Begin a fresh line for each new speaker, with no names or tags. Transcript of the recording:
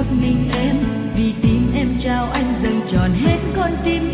một mình em, vì tim em trao anh dâng tròn hết con tim